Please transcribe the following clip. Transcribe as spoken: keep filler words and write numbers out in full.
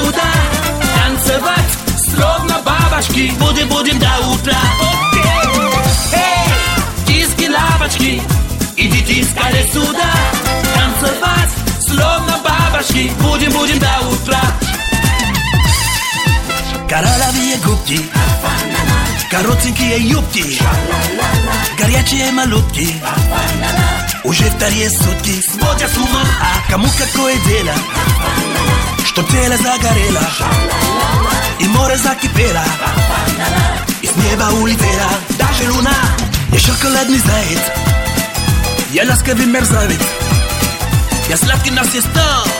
сюда. Танцевать, словно бабочки, будем, будем до утра. Эй, киски-лапочки, идите скорее сюда. Танцевать, словно бабочки, будем, будем до утра. Коралловые губки, коротенькие юбки, горячие малютки, уже вторые сутки сводят с ума. А кому какое дело, что тело загорело, и море закипело, и с неба улетела даже луна. Я шоколадный заяц, я ласковый мерзавец, я сладкий насестал,